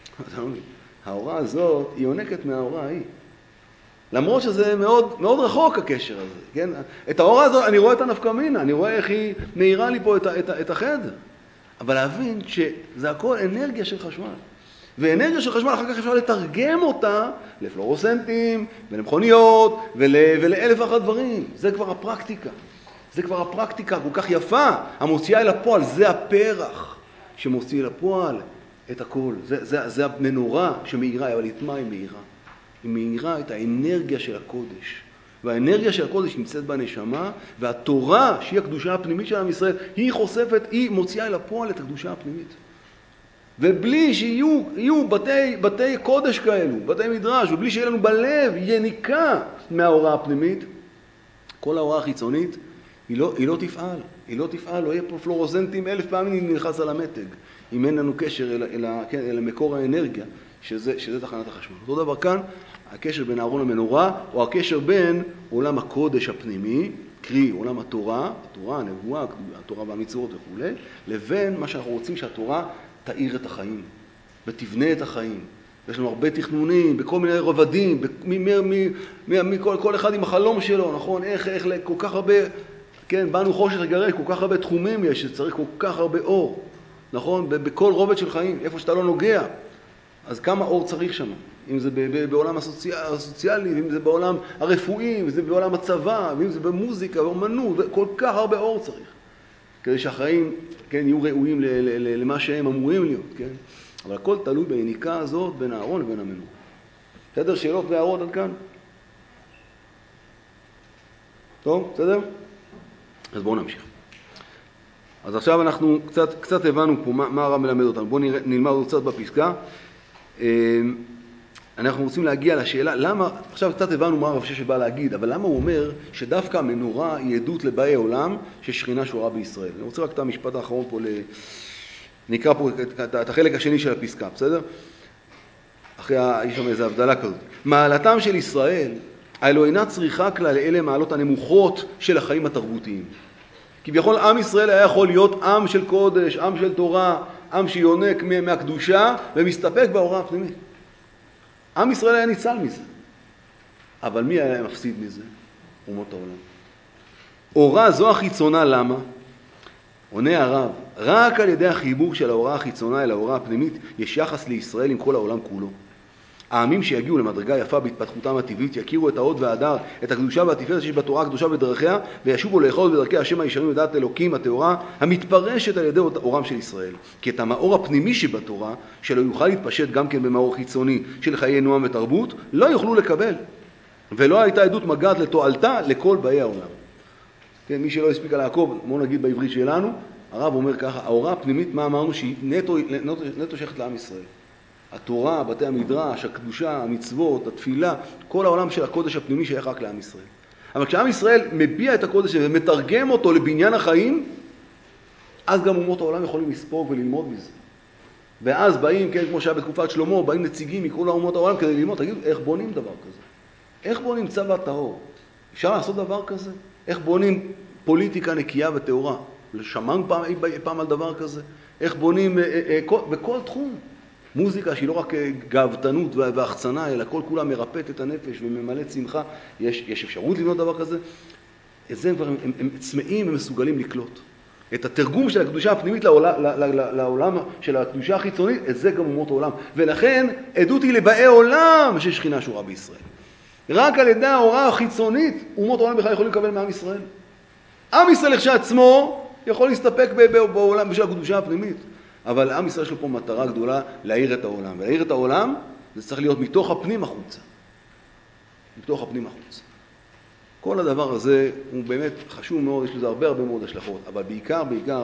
ההוראה הזאת היא עונקת מההוראה ההיא. למרות שזה מאוד רחוק הקשר הזה, כן? את ההוראה הזאת, אני רואה את הנפקא מינה, אני רואה איך היא מאירה לי פה את החדר. אבל להבין שזה הכל אנרגיה של חשמל. ואנרגיה של חשמל אחר כך אפשר לתרגם אותה לפלורוסנטים ולמכוניות ולאלף ואחת דברים. זה כבר הפרקטיקה. זה כבר הפרקטיקה כל כך יפה, המוציאה אל הפועל, זה הפרח שמוציא אל הפועל את הכל. זה המנורה שמאירה, אבל את מה היא מאירה? היא מאירה את האנרגיה של הקודש. והאנרגיה של הקודש נמצאת בנשמה, והתורה, שהיא הקדושה הפנימית של עם ישראל, היא חושפת, היא מוציאה אל הפועל את הקדושה הפנימית. ובלי שיהיו בתי קודש כאלו, בתי מדרש, ובלי שיהיה לנו בלב יניקה מההוראה הפנימית, כל ההוראה החיצונית, היא לא תפעל. היא לא תפעל, לא יהיה פה פלורוסנטים 1000 פעמים נלחץ על המתג. אם אין לנו קשר אל מקור האנרגיה, שזה תחנת החשמל. אותו דבר כאן, הקשר בין הארון למנורה, או הקשר בין עולם הקודש הפנימי, קרי עולם התורה, הנבואה, התורה והמצוות וכו', לבין מה שאנחנו רוצים שהתורה תאיר את החיים, ותבנה את החיים. יש לנו הרבה תכנונים, בכל מיני רבדים, כל אחד עם החלום שלו, נכון? איך כל כך הרבה, כן, באנו חושך לגרש, כל כך הרבה תחומים יש, שצריך כל כך הרבה אור, נכון? בכל רובד של חיים, איפה שאתה לא נוגע. אז כמה אור צריך שם? אם זה בעולם הסוציאלי, אם זה בעולם הרפואי, אם זה בעולם הצבא, ואם זה במוזיקה, באמנות, כל כך הרבה אור צריך. כדי שהחיים, כן, יהיו ראויים למה שהם אמורים להיות, כן? אבל הכל תלוי ביניקה הזאת בין הארון לבין המנורה. בסדר? שאלות והערות עד כאן? טוב, בסדר? אז בואו נמשיך. אז עכשיו אנחנו קצת הבנו פה מה הרב מלמד אותנו. בואו נלמד עוד קצת בפסקה. אנחנו רוצים להגיע לשאלה, למה, עכשיו קצת הבנו מה הרב ששת בא להגיד, אבל למה הוא אומר שדווקא המנורה היא עדות לבאי עולם ששכינה שורה בישראל? אני רוצה רק את המשפט האחרון פה, נקרא פה את החלק השני של הפסקה, בסדר? יש שם איזו הבדלה כזאת. מעלתם של ישראל, האלו אינה צריכה כלל אלה מעלות הנמוכות של החיים התרבותיים. כביכול עם ישראל היה יכול להיות עם של קודש, עם של תורה, עם שיונק מהקדושה ומסתפק בהוראה הפנימית. עם ישראל היה ניצל מזה. אבל מי היה מפסיד מזה? אומות העולם. אורה זו החיצונה, למה? עונה הרב, רק על ידי החיבור של ההוראה החיצונה אל ההוראה הפנימית יש יחס לישראל עם כל העולם כולו. העמים שיגיעו למדרגה יפה בהתפתחותם הטבעית יכירו את ההוד וההדר, את הקדושה והתפארת שיש בתורה הקדושה בדרכיה, וישובו לאכול בדרכי השם הישרים לדעת אלוקים התורה המתפרשת על ידי אורם של ישראל. כי את המאור הפנימי שבתורה, שלא יוכל להתפשט גם כן במאור חיצוני של חיי נועם ותרבות, לא יוכלו לקבל. ולא הייתה עדות מגעת לתועלתה לכל באי העולם. כן, מי שלא הספיק לעקוב, בואו נגיד בעברית שלנו, הרב אומר ככה, ההוראה הפנימית, מה אמרנו? שהיא נטו שייכת לעם ישראל. התורה, בתי המדרש, הקדושה, המצוות, התפילה, כל העולם של הקודש הפנימי שייך רק לעם ישראל. אבל כשעם ישראל מביע את הקודש ומתרגם אותו לבניין החיים, אז גם אומות העולם יכולים לספוג וללמוד מזה. ואז באים, כן, כמו שהיה בתקופת שלמה, באים נציגים מכל אומות העולם כדי ללמוד, תגידו, איך בונים דבר כזה? איך בונים צבא טהור? אפשר לעשות דבר כזה? איך בונים פוליטיקה נקייה וטהורה? שמענו פעם על דבר כזה? איך בונים בכל תחום? מוזיקה שהיא לא רק גאוותנות והחצנה, אלא כל כולה מרפאת את הנפש וממלאת שמחה. יש אפשרות לבנות דבר כזה? את זה הם צמאים ומסוגלים לקלוט. את התרגום של הקדושה הפנימית לעולם של הקדושה החיצונית, את זה גם אומות העולם. ולכן עדות היא לבאי עולם ששכינה שורה בישראל. רק על ידי ההוראה החיצונית, אומות העולם בכלל יכולים לקבל מעם ישראל. עם ישראל כשעצמו יכול להסתפק בעולם של הקדושה הפנימית. אבל עם ישראל יש לו פה מטרה גדולה להאיר את העולם. ולהאיר את העולם זה צריך להיות מתוך הפנים החוצה. מתוך הפנים החוצה. כל הדבר הזה הוא באמת חשוב מאוד, יש לזה הרבה מאוד השלכות. אבל בעיקר,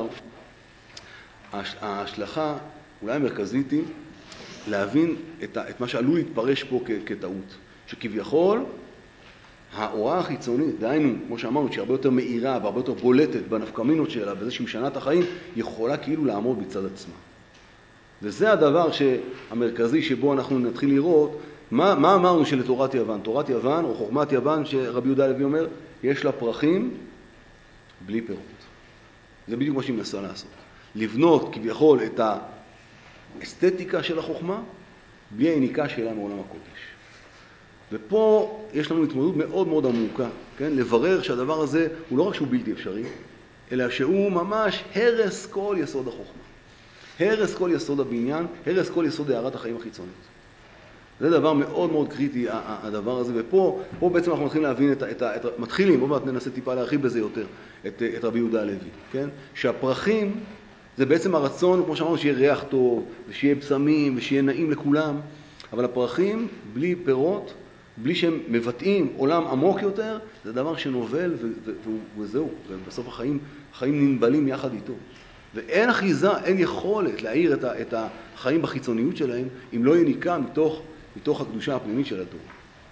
ההשלכה אולי המרכזית היא להבין את מה שעלול להתפרש פה כטעות. שכביכול ההוראה החיצונית, דהיינו, כמו שאמרנו, שהיא הרבה יותר מאירה והרבה יותר בולטת בנפקמינות שלה, בזה שהיא משנה את החיים, יכולה כאילו לעמוד בצד עצמה. וזה הדבר המרכזי שבו אנחנו נתחיל לראות, מה אמרנו שלתורת יוון? תורת יוון, או חוכמת יוון, שרבי יהודה הלוי אומר, יש לה פרחים בלי פירות. זה בדיוק מה שהיא מנסה לעשות. לבנות כביכול את האסתטיקה של החוכמה, בלי העניקה שלה מעולם הקודש. ופה יש לנו התמודדות מאוד מאוד עמוקה, כן? לברר שהדבר הזה הוא לא רק שהוא בלתי אפשרי, אלא שהוא ממש הרס כל יסוד החוכמה. הרס כל יסוד הבניין, הרס כל יסוד הערת החיים החיצונית. זה דבר מאוד מאוד קריטי, הדבר הזה, ופה בעצם אנחנו מתחילים להבין מתחילים, עוד מעט ננסה טיפה להרחיב בזה יותר, את רבי יהודה הלוי, כן? שהפרחים זה בעצם הרצון, כמו שאמרנו, שיהיה ריח טוב, ושיהיה בשמים, ושיהיה נעים לכולם, אבל הפרחים בלי פירות, בלי שהם מבטאים עולם עמוק יותר, זה דבר שנובל וזהו, ובסוף החיים ננבלים יחד איתו. ואין אחיזה, אין יכולת להעיר את החיים בחיצוניות שלהם, אם לא יניקה מתוך הקדושה הפנימית של התורה.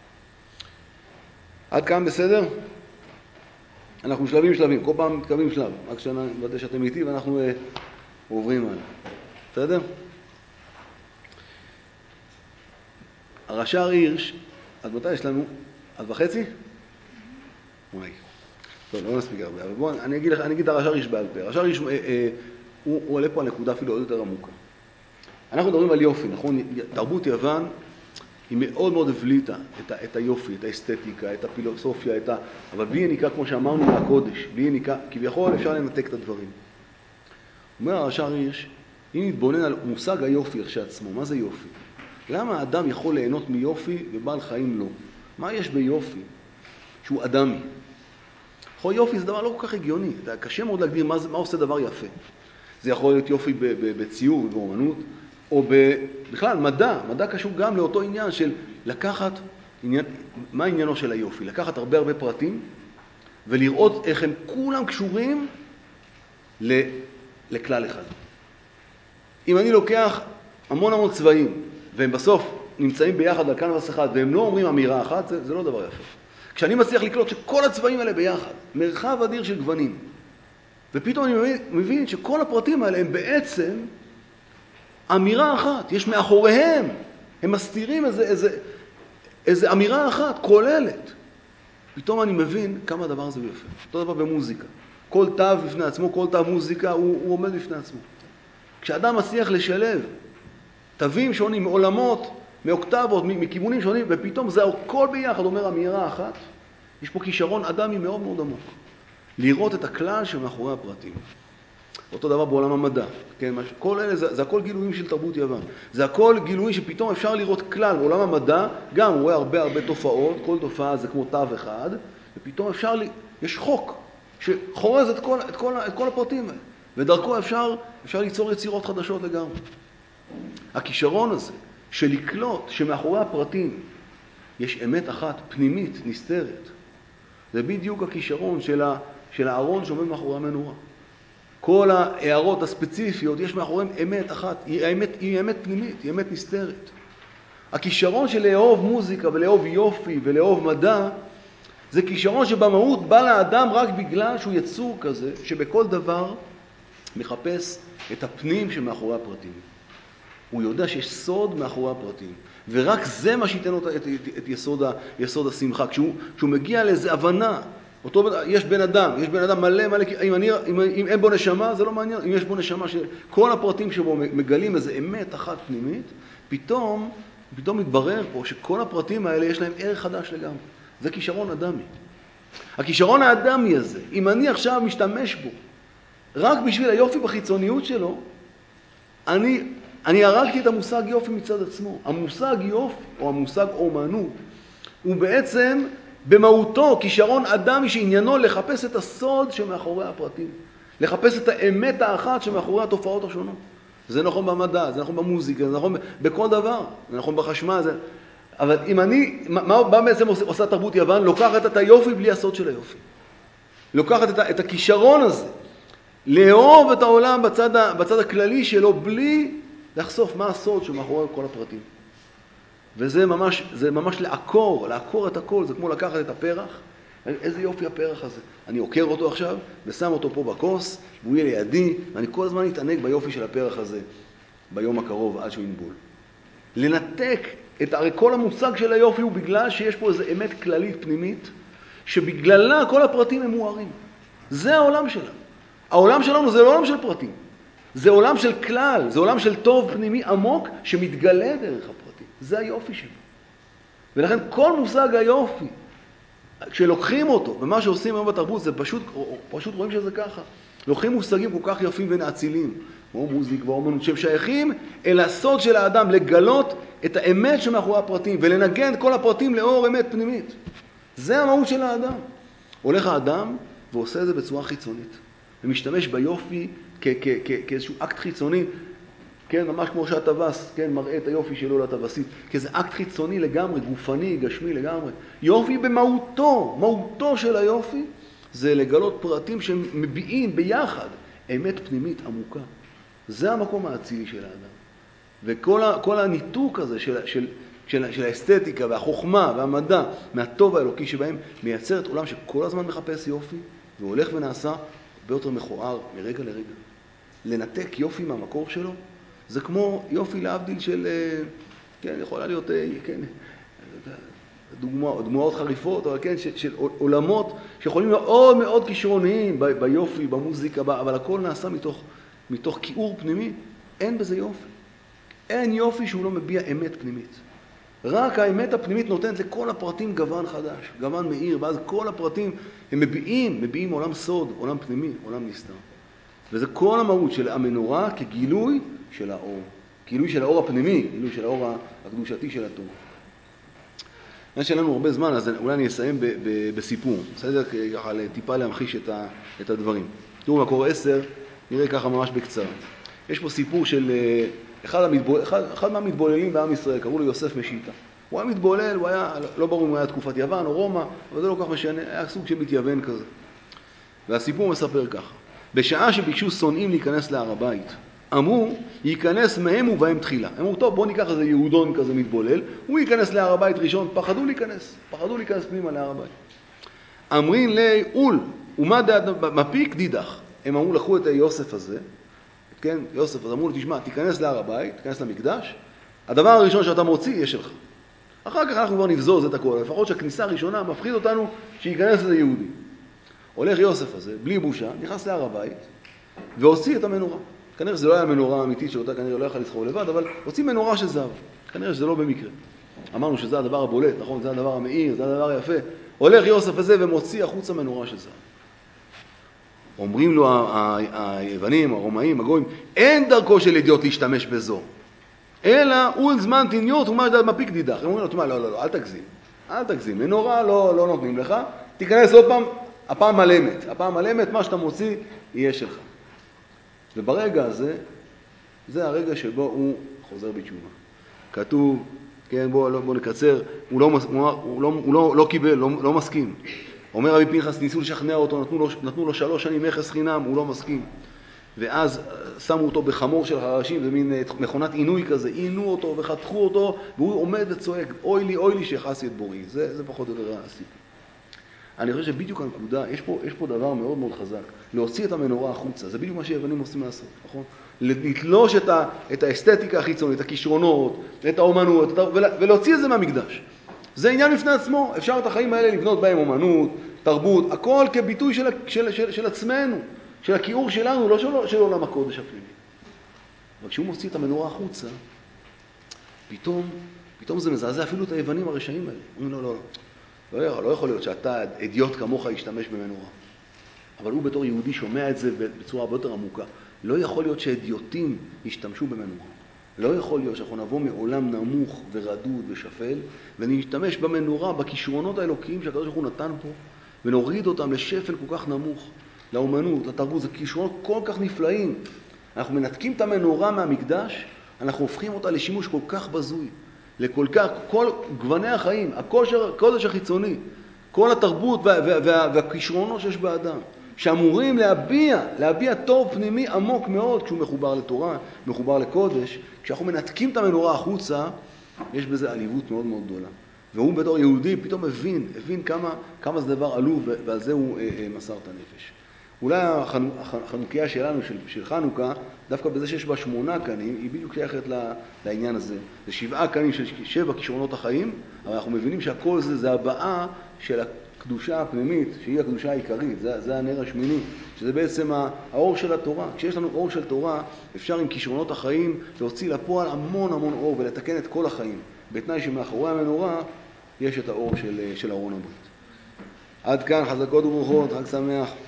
עד כאן בסדר? אנחנו שלבים, כל פעם מתקרבים שלב, רק שנוודא שאתם איתי ואנחנו עוברים הלאה. בסדר? הרש"ר הירש, עד מתי יש לנו? 1:30? וואי. טוב, לא נספיק הרבה, אבל בואו, אני אגיד את הרש"ר הירש בעל פה. הרש"ר הירש, הוא עולה פה על נקודה אפילו עוד יותר עמוקה. אנחנו מדברים על יופי, נכון? תרבות יוון היא מאוד מאוד הבליטה את היופי, את האסתטיקה, את הפילוסופיה, אבל בלי יניקה, כמו שאמרנו, מהקודש, בלי יניקה, כביכול אפשר לנתק את הדברים. אומר הרש"ר הירש, אם נתבונן על מושג היופי כשעצמו, מה זה יופי? למה האדם יכול ליהנות מיופי ובעל חיים לא? מה יש ביופי שהוא אדמי? יופי זה דבר לא כל כך הגיוני, קשה מאוד להגדיר מה עושה דבר יפה. זה יכול להיות יופי בציור ובאומנות, או בכלל מדע קשור גם לאותו עניין של לקחת, מה עניינו של היופי? לקחת הרבה פרטים ולראות איך הם כולם קשורים לכלל אחד. אם אני לוקח המון צבעים והם בסוף נמצאים ביחד על קנבס אחד והם לא אומרים אמירה אחת, זה לא דבר יפה. כשאני מצליח לקלוט שכל הצבעים האלה ביחד, מרחב אדיר של גוונים, ופתאום אני מבין שכל הפרטים האלה הם בעצם אמירה אחת, יש מאחוריהם, הם מסתירים איזה אמירה אחת, כוללת. פתאום אני מבין כמה הדבר הזה יפה. אותו דבר במוזיקה. כל תו בפני עצמו, כל תו מוזיקה, הוא עומד בפני עצמו. כשאדם מצליח לשלב תווים שונים, מעולמות, מאוקטבות, מכיוונים שונים, ופתאום זה הכל ביחד, אומר אמירה אחת, יש פה כישרון אדמי מאוד מאוד עמוק. לראות את הכלל שמאחורי הפרטים. אותו דבר בעולם המדע, כן? כל אלה, זה הכל גילויים של תרבות יוון. זה הכל גילויים שפתאום אפשר לראות כלל. בעולם המדע גם הוא רואה הרבה תופעות, כל תופעה זה כמו תו אחד, ופתאום יש חוק שחורז את כל הפרטים האלה. ודרכו אפשר ליצור יצירות חדשות לגמרי. הכישרון הזה של לקלוט שמאחורי הפרטים יש אמת אחת פנימית, נסתרת, זה בדיוק הכישרון של הארון שעומד מאחורי המנורה. כל ההערות הספציפיות, יש מאחוריהם אמת אחת, היא אמת פנימית, היא אמת נסתרת. הכישרון של לאהוב מוזיקה ולאהוב יופי ולאהוב מדע, זה כישרון שבמהות בא לאדם רק בגלל שהוא יצור כזה, שבכל דבר מחפש את הפנים שמאחורי הפרטים. הוא יודע שיש סוד מאחורי הפרטים, ורק זה מה שייתן לו את יסוד השמחה. כשהוא מגיע לאיזו הבנה, יש בן אדם מלא, אם אין בו נשמה, זה לא מעניין. אם יש בו נשמה שכל הפרטים שבו מגלים איזו אמת אחת פנימית, פתאום מתברר פה שכל הפרטים האלה יש להם ערך חדש לגמרי. זה כישרון אדמי. הכישרון האדמי הזה, אם אני עכשיו משתמש בו, רק בשביל היופי בחיצוניות שלו, אני הרגתי את המושג יופי מצד עצמו. המושג יופי, או המושג אומנות, הוא בעצם במהותו כישרון אדמי שעניינו לחפש את הסוד שמאחורי הפרטים. לחפש את האמת האחת שמאחורי התופעות השונות. זה נכון במדע, זה נכון במוזיקה, זה נכון בכל דבר, זה נכון בחשמל. אבל אם מה בעצם עושה תרבות יוון? לוקחת את היופי בלי הסוד של היופי. לוקחת את הכישרון הזה, לאהוב את העולם בצד הכללי שלו, בלי לחשוף מה הסוד שמאחורי כל הפרטים. וזה ממש לעקור את הכל, זה כמו לקחת את הפרח, איזה יופי הפרח הזה. אני עוקר אותו עכשיו, ושם אותו פה בכוס, והוא יהיה לידי, ואני כל הזמן אתענג ביופי של הפרח הזה, ביום הקרוב, עד שהוא ינבול. לנתק הרי כל המושג של היופי הוא בגלל שיש פה איזו אמת כללית פנימית, שבגללה כל הפרטים הם מוארים. זה העולם שלנו. העולם שלנו זה לא עולם של פרטים. זה עולם של כלל, זה עולם של טוב פנימי עמוק שמתגלה דרך הפרטים. זה היופי שלו. ולכן כל מושג היופי, כשלוקחים אותו, ומה שעושים היום בתרבות, זה פשוט רואים שזה ככה. לוקחים מושגים כל כך יפים ונאצילים, כמו מוזיק ואומנות, שהם שייכים אל הסוד של האדם, לגלות את האמת שמאחורי הפרטים, ולנגן כל הפרטים לאור אמת פנימית. זה המהות של האדם. הולך האדם ועושה את זה בצורה חיצונית, ומשתמש ביופי כאיזשהו אקט חיצוני, כן, ממש כמו שהטווס, כן, מראה את היופי שלו לטווסית, כאיזה אקט חיצוני לגמרי, גופני, גשמי לגמרי. יופי במהותו, מהותו של היופי, זה לגלות פרטים שמביעים ביחד אמת פנימית עמוקה. זה המקום האצילי של האדם. וכל הניתוק הזה של האסתטיקה והחוכמה והמדע מהטוב האלוקי שבהם מייצר את עולם שכל הזמן מחפש יופי, והולך ונעשה הרבה יותר מכוער מרגע לרגע. לנתק יופי מהמקור שלו, זה כמו יופי להבדיל של, כן, יכולה להיות, כן, דוגמאות חריפות, אבל כן, של עולמות שיכולים מאוד מאוד כישרוניים ביופי, במוזיקה, אבל הכל נעשה מתוך כיעור פנימי. אין בזה יופי. אין יופי שהוא לא מביע אמת פנימית. רק האמת הפנימית נותנת לכל הפרטים גוון חדש, גוון מאיר, ואז כל הפרטים הם מביעים עולם סוד, עולם פנימי, עולם נסתר. וזה כל המהות של המנורה כגילוי של האור. גילוי של האור הפנימי, גילוי של האור הקדושתי של התורה. יש לנו הרבה זמן, אז אולי אני אסיים בסיפור. בסדר? ככה טיפה להמחיש את הדברים. תראו מקור 10, נראה ככה ממש בקצרה. יש פה סיפור של אחד מהמתבוללים בעם ישראל, קראו לו יוסף משיטה. הוא היה מתבולל, הוא היה, לא ברור אם הוא היה תקופת יוון או רומא, אבל זה לא כך משנה, היה סוג של מתייוון כזה. והסיפור מספר ככה. בשעה שביקשו שונאים להיכנס להר הבית, אמרו, ייכנס מהם ובהם תחילה. אמרו, טוב, בוא ניקח איזה יהודון כזה מתבולל, הוא ייכנס להר הבית ראשון, פחדו להיכנס פנימה להר הבית. אמרין לי, אול, ומה דעת מפיק דידך. הם אמרו, לקחו את יוסף הזה, כן, יוסף, אז אמרו לו, תשמע, תיכנס להר הבית, תיכנס למקדש, הדבר הראשון שאתה מוציא יהיה שלך. אחר כך אנחנו כבר נבזוז את הכל, לפחות שהכניסה הראשונה מפחיד אותנו שייכנס לזה יהודי. הולך יוסף הזה, בלי בושה, נכנס להר הבית, והוציא את המנורה. כנראה שזה לא היה מנורה אמיתית שאותה כנראה לא יכל לסחוב לבד, אבל הוציא מנורה של זהב. כנראה שזה לא במקרה. אמרנו שזה הדבר הבולט, נכון? זה הדבר המאיר, זה הדבר היפה. הולך יוסף הזה ומוציא החוצה מנורה של זהב. אומרים לו היוונים, הרומאים, הגויים, אין דרכו של אידיוט להשתמש בזו. אלא הוא זמן תניות ומה ידעת מפיק דידך. הם אומרים לו, תשמע, לא, אל תגזים. מנורה לא נותנים לך, תיכנס עוד פעם, הפעם מלמת, מה שאתה מוציא יהיה שלך. וברגע הזה, זה הרגע שבו הוא חוזר בתשובה. כתוב, כן, בוא נקצר, הוא לא קיבל, לא מסכים. אומר רבי פנחס, ניסו לשכנע אותו, נתנו לו 3 שנים מכס חינם, הוא לא מסכים. ואז שמו אותו בחמור של חרשים, זה מין מכונת עינוי כזה, עינו אותו וחתכו אותו, והוא עומד וצועק, אוי לי שיחסי את בוראי. זה פחות או יותר הסיפור. אני חושב שבדיוק הנקודה, יש פה דבר מאוד מאוד חזק, להוציא את המנורה החוצה, זה בדיוק מה שיוונים עושים לעשות, נכון? לתלוש את האסתטיקה החיצונית, את הכישרונות, את האומנות, ולהוציא את זה מהמקדש. זה עניין בפני עצמו, אפשר את החיים האלה לבנות בהם אומנות, תרבות, הכל כביטוי של עצמנו, של הכיעור שלנו, לא של עולם הקודש הפנימי. אבל כשהוא מוציא את המנורה החוצה, פתאום זה מזעזע אפילו את היוונים הרשעים האלה. אומרים לא יכול להיות שאתה אדיוט כמוך ישתמש במנורה. אבל הוא בתור יהודי שומע את זה בצורה הרבה יותר עמוקה. לא יכול להיות שאדיוטים ישתמשו במנורה. לא יכול להיות שאנחנו נבוא מעולם נמוך ורדוד ושפל, ונשתמש במנורה, בכישרונות האלוקיים שהקדוש ברוך הוא נתן פה, ונוריד אותם לשפל כל כך נמוך, לאומנות, לתרבות. זה כישרונות כל כך נפלאים. אנחנו מנתקים את המנורה מהמקדש, אנחנו הופכים אותה לשימוש כל כך בזוי. כל גווני החיים, הקודש החיצוני, כל התרבות והכישרונות שיש באדם, שאמורים להביע טוב פנימי עמוק מאוד כשהוא מחובר לתורה, מחובר לקודש. כשאנחנו מנתקים את המנורה החוצה, יש בזה עליבות מאוד מאוד גדולה. והוא בתור יהודי פתאום הבין כמה זה דבר עלוב, ועל זה הוא מסר את הנפש. אולי החנוכיה שלנו, של חנוכה, דווקא בזה שיש בה 8 קנים, היא בדיוק שייכת לעניין הזה. זה 7 קנים של 7 כישרונות החיים, אבל אנחנו מבינים שהכל זה הבאה של הקדושה הפנימית, שהיא הקדושה העיקרית, זה הנר השמיני, שזה בעצם האור של התורה. כשיש לנו אור של תורה, אפשר עם כישרונות החיים להוציא לפועל המון אור ולתקן את כל החיים. בתנאי שמאחורי המנורה יש את האור של ארון הברית. עד כאן, חזקות וברוכות, חג שמח.